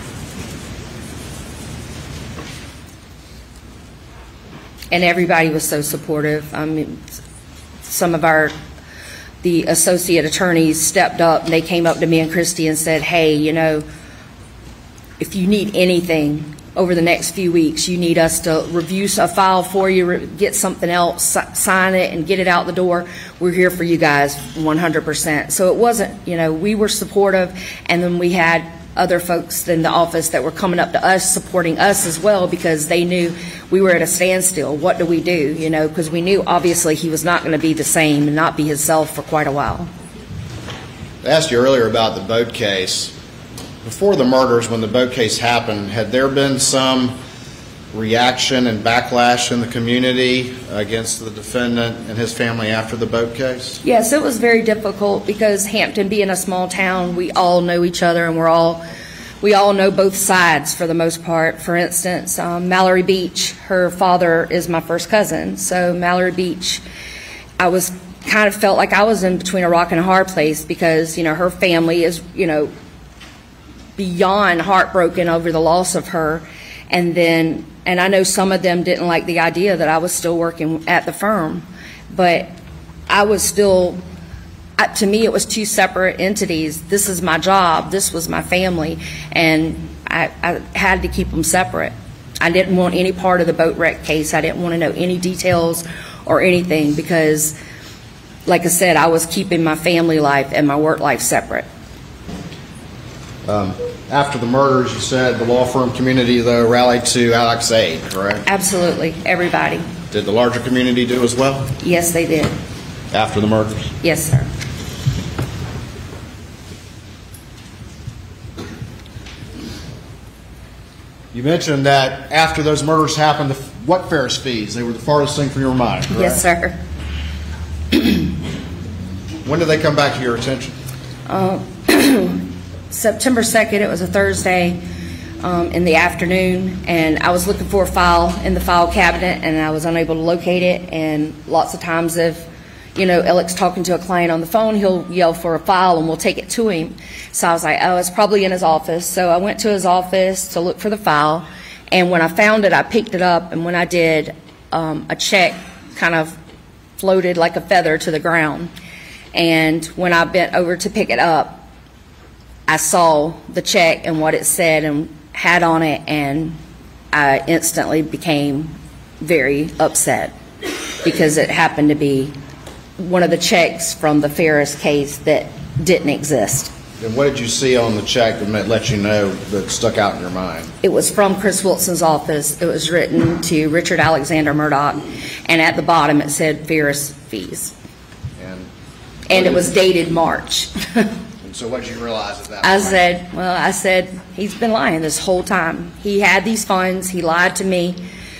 And everybody was so supportive. I mean, some of the associate attorneys stepped up, and they came up to me and Christy and said, hey, you know, if you need anything over the next few weeks, you need us to review a file for you, get something else, sign it, and get it out the door, we're here for you guys 100%. So it wasn't, you know, we were supportive, and then we had other folks in the office that were coming up to us, supporting us as well, because they knew we were at a standstill. What do we do? You know, because we knew obviously he was not going to be the same and not be himself for quite a while. I asked you earlier about the boat case. Before the murders, when the boat case happened, had there been some reaction and backlash in the community against the defendant and his family after the boat case? Yes, it was very difficult because Hampton being a small town, we all know each other, and we all know both sides for the most part. For instance, Mallory Beach, her father is my first cousin. So Mallory Beach, I was kind of felt like I was in between a rock and a hard place because, you know, her family is, you know, beyond heartbroken over the loss of her. And I know some of them didn't like the idea that I was still working at the firm, but I was still, to me, it was two separate entities. This is my job, this was my family, and I had to keep them separate. I didn't want any part of the boat wreck case. I didn't want to know any details or anything because, like I said, I was keeping my family life and my work life separate. After the murders, you said the law firm community, though, rallied to Alex's aid, correct? Absolutely, everybody. Did the larger community do as well? Yes, they did. After the murders? Yes, sir. You mentioned that after those murders happened, what Ferris fees? They were the farthest thing from your mind, correct? Yes, sir. When did they come back to your attention? September 2nd, it was a Thursday in the afternoon, and I was looking for a file in the file cabinet, and I was unable to locate it. And lots of times if, you know, Alex talking to a client on the phone, he'll yell for a file and we'll take it to him. So I was like, oh, it's probably in his office. So I went to his office to look for the file, and when I found it, I picked it up, and when I did, a check kind of floated like a feather to the ground. And when I bent over to pick it up, I saw the check and what it said and had on it, and I instantly became very upset because it happened to be one of the checks from the Ferris case that didn't exist. And what did you see on the check that let you know that stuck out in your mind? It was from Chris Wilson's office. It was written to Richard Alexander Murdoch, and at the bottom it said Ferris fees. And it was dated March. So what did you realize at that point? I said, he's been lying this whole time. He had these funds. He lied to me.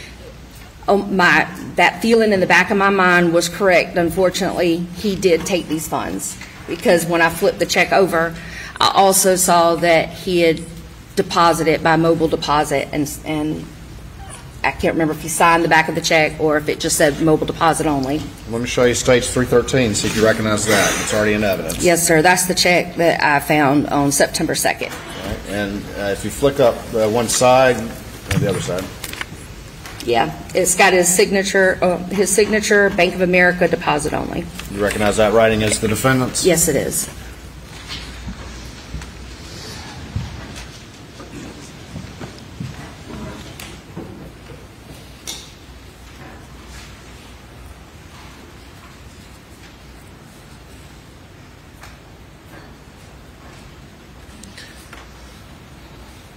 That feeling in the back of my mind was correct. Unfortunately, he did take these funds because when I flipped the check over, I also saw that he had deposited by mobile deposit, and I can't remember if he signed the back of the check or if it just said mobile deposit only. Let me show you Stage 313, see if you recognize that. It's already in evidence. Yes, sir. That's the check that I found on September 2nd. Right. And if you flick up one side and the other side. Yeah, it's got his signature, Bank of America deposit only. You recognize that writing as the defendant's? Yes, it is.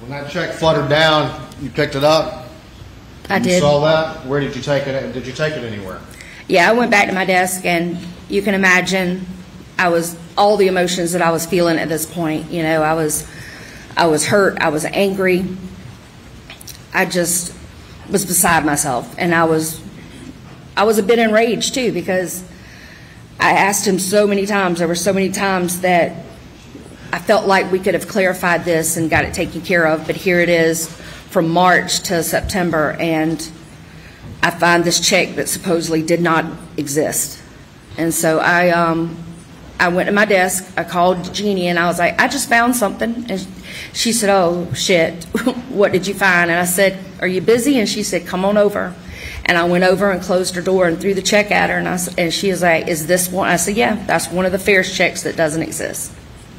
When that check fluttered down, you picked it up? I You did. saw that? Where did you take it? Did you take it anywhere? Yeah, I went back to my desk, and you can imagine all the emotions that I was feeling at this point. You know, I was hurt. I was angry. I just was beside myself, and I was a bit enraged too, because I asked him so many times. There were so many times that I felt like we could have clarified this and got it taken care of, but here it is from March to September, and I find this check that supposedly did not exist. And so I went to my desk, I called Jeannie, and I was like, I just found something. And she said, oh, shit, what did you find? And I said, are you busy? And she said, come on over. And I went over and closed her door and threw the check at her, and she was like, is this one? I said, yeah, that's one of the FAIRS checks that doesn't exist.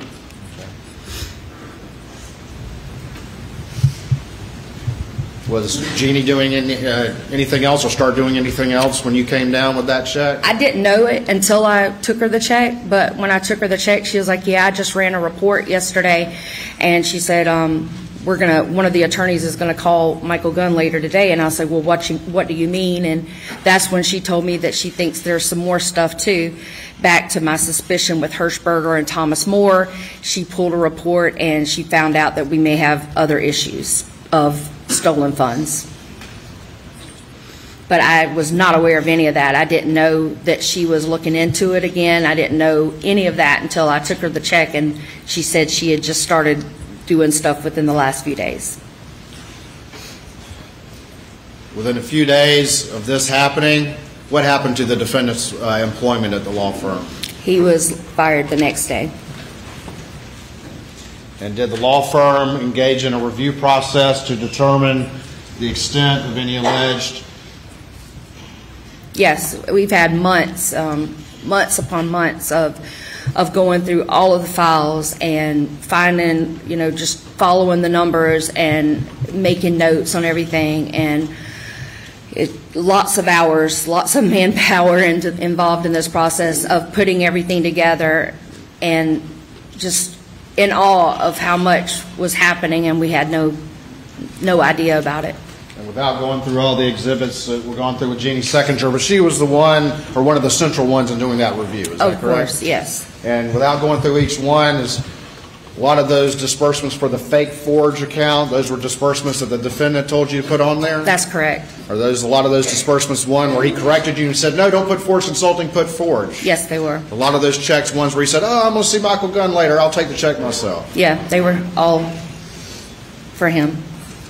Was Jeannie doing anything else, or start doing anything else when you came down with that check? I didn't know it until I took her the check, but when I took her the check, she was like, yeah, I just ran a report yesterday, and she said, one of the attorneys is going to call Michael Gunn later today. And I said, well, what do you mean? And that's when she told me that she thinks there's some more stuff too. Back to my suspicion with Hirschberger and Thomas More, she pulled a report and she found out that we may have other issues of stolen funds. But I was not aware of any of that. I didn't know that she was looking into it again. I didn't know any of that until I took her the check, and she said she had just started doing stuff within the last few days. Within a few days of this happening, what happened to the defendant's employment at the law firm? He was fired the next day. And did the law firm engage in a review process to determine the extent of any alleged? Yes, we've had months upon months of going through all of the files and finding, just following the numbers and making notes on everything, and lots of hours, lots of manpower involved in this process of putting everything together, and just in awe of how much was happening, and we had no idea about it. And without going through all the exhibits that were gone through with Jeannie Seckinger, but she was the one, or one of the central ones in doing that review, is that correct? Of course, yes. And without going through each one, is a lot of those disbursements for the fake Forge account, those were disbursements that the defendant told you to put on there? That's correct. Are those a lot of those disbursements one where he corrected you and said, no, don't put Forge Consulting, put Forge? Yes, they were. A lot of those checks, ones where he said, oh, I'm going to see Michael Gunn later, I'll take the check myself. Yeah, they were all for him.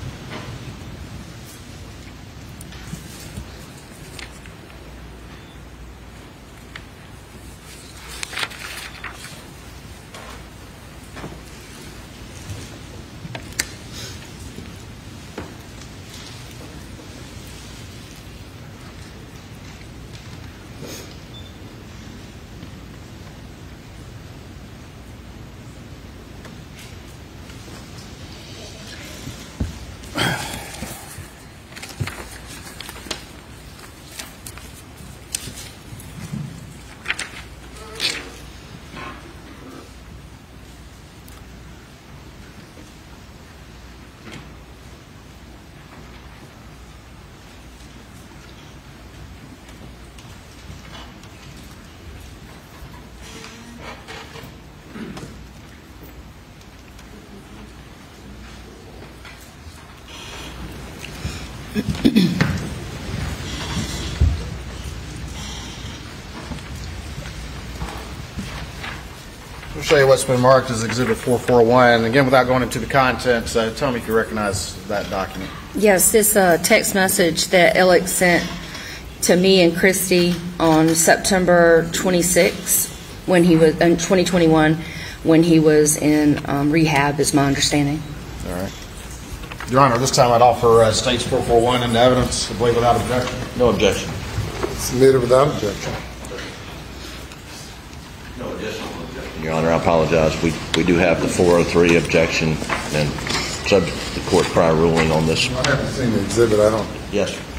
I'll show you what's been marked as Exhibit 441. Again, without going into the contents, tell me if you recognize that document. Yes, this text message that Alex sent to me and Christy on September 26, when he was in 2021, when he was in rehab, is my understanding. All right. Your Honor, this time I'd offer States 441 into evidence, I believe without objection. No objection. Submitted without objection. Your Honor, I apologize. We do have the 403 objection, and subject to the court's prior ruling on this. I haven't seen the exhibit. I don't. Yes, sir.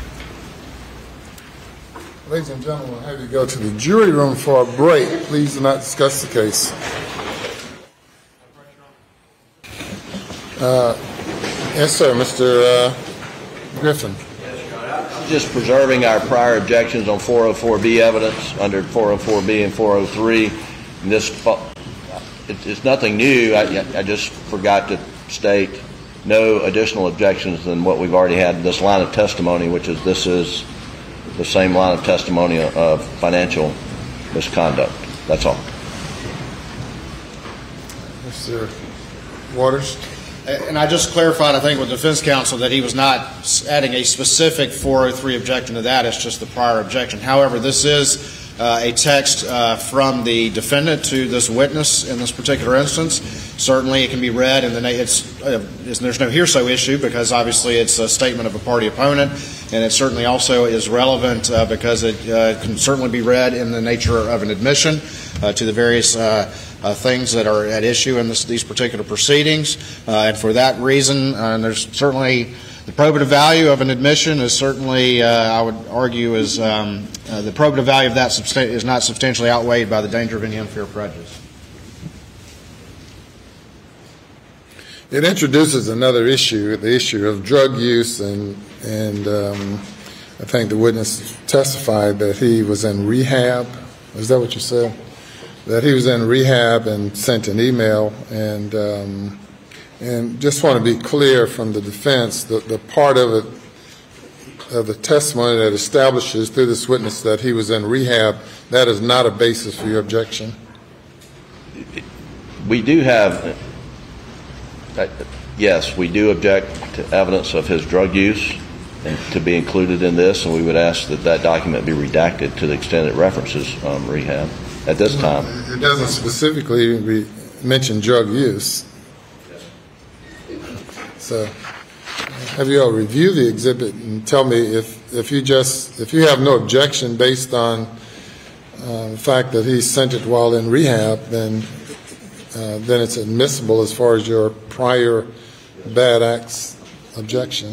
Ladies and gentlemen, we'll have you go to the jury room for a break. Please do not discuss the case. Yes, sir. Mr. Griffin. Just preserving our prior objections on 404B evidence under 404B and 403. And it's nothing new. I just forgot to state no additional objections than what we've already had in this line of testimony, this is the same line of testimony of financial misconduct. That's all. Mr. Waters. And I just clarified, I think, with the defense counsel that he was not adding a specific 403 objection to that. It's just the prior objection. However, this is a text from the defendant to this witness in this particular instance. Certainly, it can be read, and there's no hearsay issue because obviously it's a statement of a party opponent, and it certainly also is relevant because it can certainly be read in the nature of an admission to the various things that are at issue in these particular proceedings. And for that reason, there's certainly the probative value of an admission is certainly, I would argue, is the probative value of that is not substantially outweighed by the danger of any unfair prejudice. It introduces another issue, the issue of drug use, and I think the witness testified that he was in rehab. Is that what you said? That he was in rehab and sent an email, and just want to be clear from the defense, the part of it, of the testimony that establishes through this witness that he was in rehab, that is not a basis for your objection? We do have, yes, we do object to evidence of his drug use and to be included in this, and we would ask that that document be redacted to the extent it references rehab at this time. It doesn't specifically mention drug use. So, have you all reviewed the exhibit and tell me if you have no objection based on the fact that he sent it while in rehab, then it's admissible as far as your prior bad acts objection.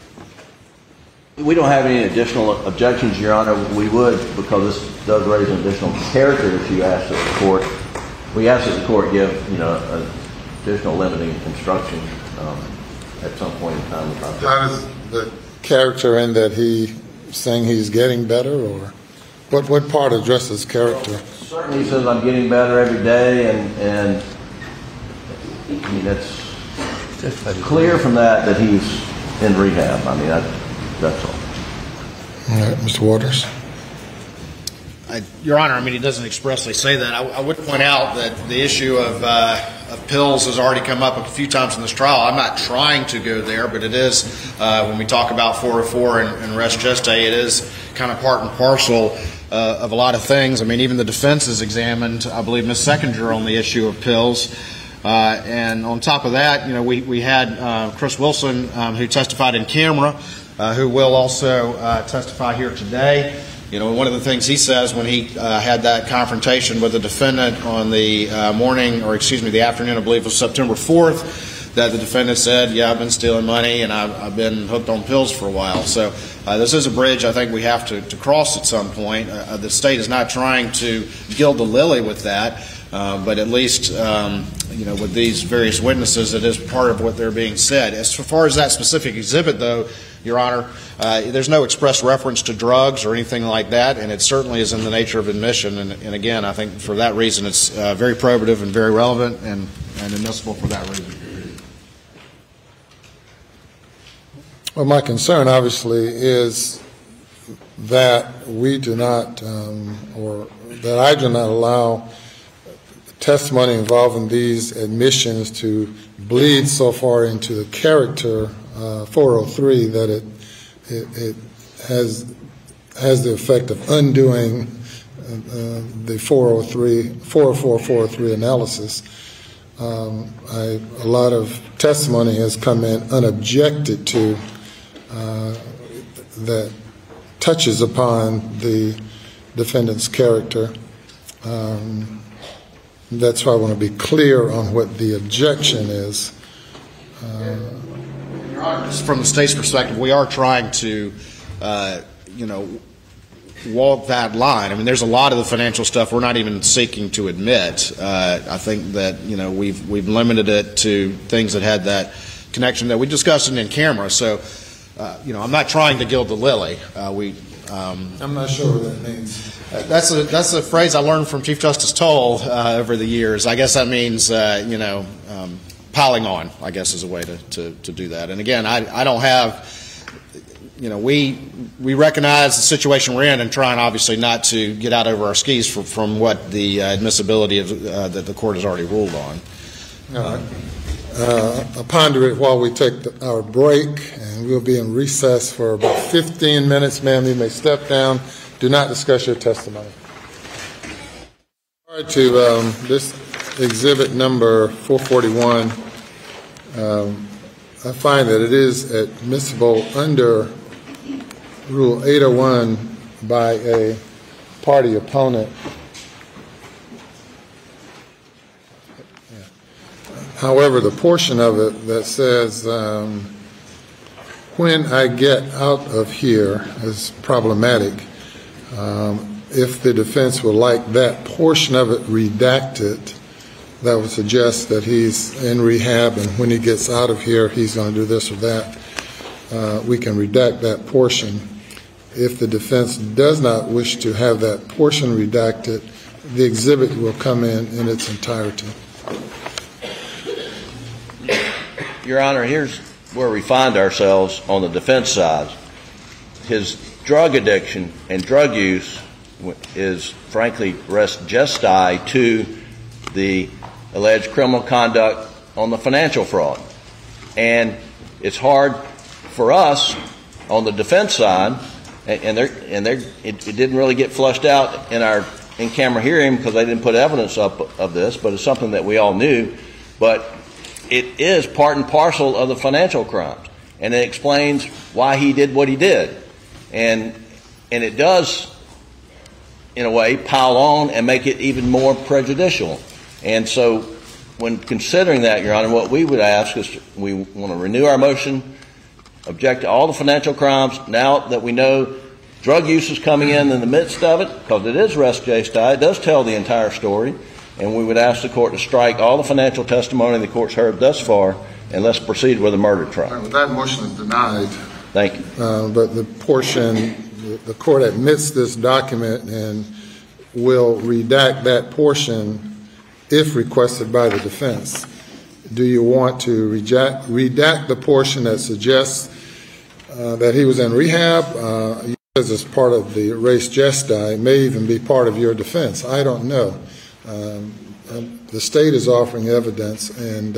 We don't have any additional objections, Your Honor. We would, because this does raise an additional character issue, ask that the court. We ask that the court give, an additional limiting instruction at some point in time. How does the character in that he saying he's getting better, or what part addresses character? Well, certainly he says I'm getting better every day, and I mean it's clear from that he's in rehab. I mean that's all. All right, Mr. Waters. Your Honor, I mean, he doesn't expressly say that. I would point out that the issue of pills has already come up a few times in this trial. I'm not trying to go there, but it is, when we talk about 404 and res geste, it is kind of part and parcel of a lot of things. I mean, even the defense has examined, I believe, Ms. Seckinger on the issue of pills. And on top of that, we had Chris Wilson, who testified in camera, who will also testify here today. One of the things he says when he had that confrontation with the defendant on the the afternoon, I believe, of September 4th, that the defendant said, yeah, I've been stealing money and I've been hooked on pills for a while. So this is a bridge I think we have to cross at some point. The state is not trying to gild the lily with that, but at least, with these various witnesses, it is part of what they're being said. As far as that specific exhibit, though, Your Honor, there's no express reference to drugs or anything like that, and it certainly is in the nature of admission. And again, I think for that reason, it's very probative and very relevant and admissible for that reason. Well, my concern, obviously, is that we do not, or that I do not allow testimony involving these admissions to bleed so far into the character 403 that it has the effect of undoing the 404 analysis. A lot of testimony has come in unobjected to that touches upon the defendant's character. That's why I want to be clear on what the objection is. Your Honor, just from the state's perspective, we are trying to, walk that line. I mean, there's a lot of the financial stuff we're not even seeking to admit. I think that we've limited it to things that had that connection that we discussed it in camera. So, I'm not trying to gild the lily. I'm not sure what that means. That's a phrase I learned from Chief Justice Toll over the years. I guess that means, piling on, I guess, is a way to do that. And again, I don't have, we recognize the situation we're in and trying obviously not to get out over our skis from what the admissibility of that the court has already ruled on. All right. I'll ponder it while we take our break, and we'll be in recess for about 15 minutes. Ma'am, you may step down. Do not discuss your testimony. All right, to this exhibit number 441, I find that it is admissible under Rule 801 by a party opponent. However, the portion of it that says, when I get out of here is problematic. If the defense would like that portion of it redacted, that would suggest that he's in rehab and when he gets out of here, he's going to do this or that. We can redact that portion. If the defense does not wish to have that portion redacted, the exhibit will come in its entirety. Your Honor, here's where we find ourselves on the defense side. His drug addiction and drug use is, frankly, res gestae to the alleged criminal conduct on the financial fraud. And it's hard for us on the defense side, it didn't really get flushed out in our in-camera hearing because they didn't put evidence up of this, but it's something that we all knew. But it is part and parcel of the financial crimes, and it explains why he did what he did. And it does, in a way, pile on and make it even more prejudicial. And so when considering that, Your Honor, what we would ask is we want to renew our motion, object to all the financial crimes. Now that we know drug use is coming in the midst of it, because it is res gestae, it does tell the entire story, and we would ask the court to strike all the financial testimony the court's heard thus far, and let's proceed with a murder trial. Well, that motion is denied. Thank you. But the portion, the court admits this document and will redact that portion if requested by the defense. Do you want to redact the portion that suggests that he was in rehab? As it's part of the res gestae, it may even be part of your defense. I don't know. The state is offering evidence, and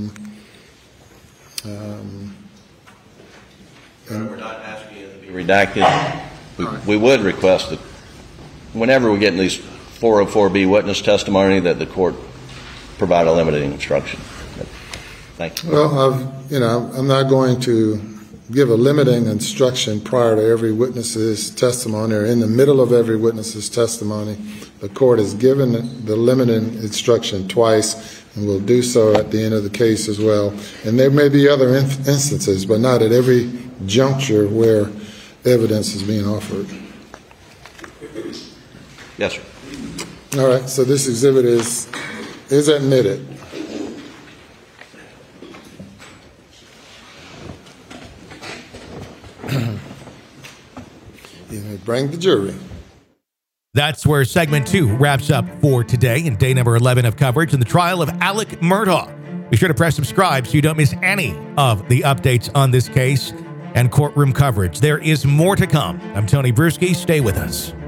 we're not asking it to be redacted. We would request that whenever we get in these 404B witness testimony that the court provide a limiting instruction. Thank you. Well, I'm not going to give a limiting instruction prior to every witness's testimony or in the middle of every witness's testimony. The court has given the limiting instruction twice and will do so at the end of the case as well. And there may be other instances, but not at every juncture where evidence is being offered. Yes, sir. All right, so this exhibit is admitted. You may bring the jury. That's where segment 2 wraps up for today in day number 11 of coverage in the trial of Alec Murdaugh. Be sure to press subscribe so you don't miss any of the updates on this case and courtroom coverage. There is more to come. I'm Tony Bruschi. Stay with us.